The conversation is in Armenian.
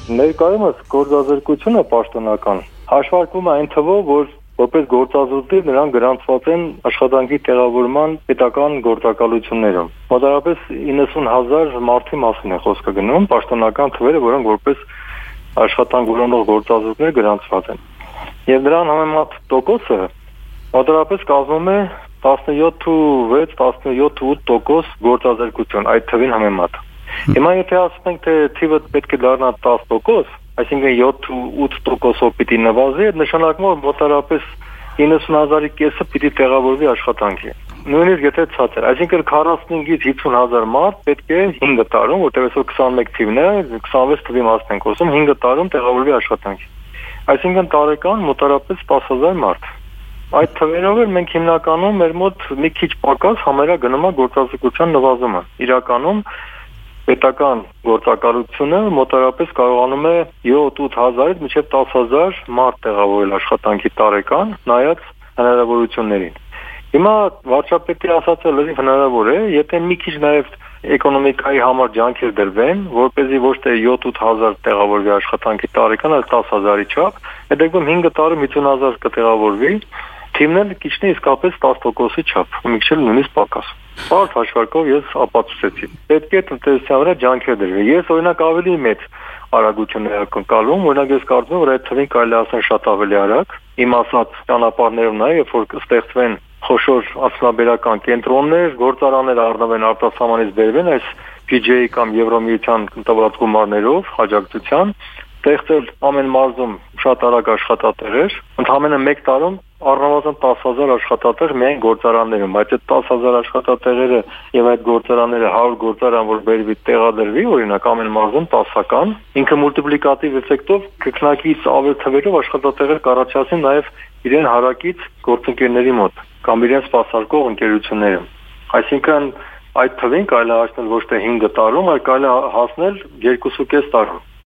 Ներկայումս գործազրկությունը պաշտոնական հաշվարկվում է այն թվով, որ որպես գործազուրկներ նրանք գրանցված են աշխատանքի տեղավորման պետական գործակալություններում։ Մոտավորապես 90,000 մարդի մասին է խոսքը գնում, պաշտոնական թվերը, որոնք որպես աշխատանք որոնող գործազուրկներ գրանցված են։ Եվ նրան համեմատ տոկոսը մոտավորապես կազմում է 17.6-17.8% գործազրկություն այդ թվին համեմատ։ Հիմա եթե ասենք թե թիվը պետք է դառնա 10%, այսինքն 7-8%-ով պիտի նվազի, նշանակում է մոտավորապես 90,000-ի կեսը պիտի տեղավորվի աշխատանքի։ Նույնիսկ եթե ցածր, այսինքն 45-ից 50,000 մարդ պետք է 5 տարում, որտեղ այսօր 21 թիվն է, 26 թվի մասն ենք խոսում, 5 տարում տեղավորվի աշխատանքի։ Այսինքն տարեկան մոտավորապես 10,000 մարդ։ Այդ թվերով էլ մենք հիմնականում մեր մոտ մի քիչ պակաս համարյա գնում է գործազրկության նվազումը։ Իրականում պետական գործակալությունը մոտավորապես կարողանում է 7-8,000-ից մինչև 10,000 մարդ տեղավորել աշխատանքի տարեկան, նայած հնարավորություններին։ Հիմա վարչապետի ասածը լրիվ հնարավոր է, եթե մի քիչ նաև էկոնոմիկայի համար ջանքեր դրվեն, որպեսզի ոչ թե 7-8,000 տեղավորվի աշխատանքի տարեկան, այլ 10,000-ի չափ, այդ դեպքում 5 տարում 50,000 կտեղավորվի, թիմն էլ կիչնի իսկապես 10%-ի չափ, մի քիչ նույնիսկ պակաս։ Բարդ հաշվարկով ես ապացուցեցի։ Պետք է տնտեսության վրա ջանքեր դրվի։ Ես օրինակ ավելի մեծ արագություն եմ կալում, օրինակ ես կարծում եմ, որ այդ թվին կարելի ասել շատ ավելի արագ, իմ ասած ճանապարհներում նայ, երբ որ կստեղծվեն խոշոր արդյունաբերական կենտրոններ, գործարաններ առնվեն արտասահմանից բերվեն այս PJ կամ Եվրոմիության տված գումարներով աջակցության, ստեղծել ամեն մարզում շատ արագ աշխատատեղեր, ընդհանրապես մեկ տարում առնվազն 10,000 աշխատատեղ միայն գործարաններում, բայց այդ 10,000 աշխատատեղերը եւ այդ գործարանները 100 գործարան, որ բերվի տեղադրվի, օրինակ ամեն մարզում 10-ական, ինքը մուլտիպլիկատիվ էֆեկտով կրկնակից ավել թվերով աշխատատեղեր կառաջացնի նաեւ իրեն հարակից գործընկերների մոտ կամ իրեն սպասարկող ընկերություններում։ Այսինքն այդ թվին կարելի է հասնել ոչ թե 5 տարում, այլ կարելի է հասնել 2.5 տարում։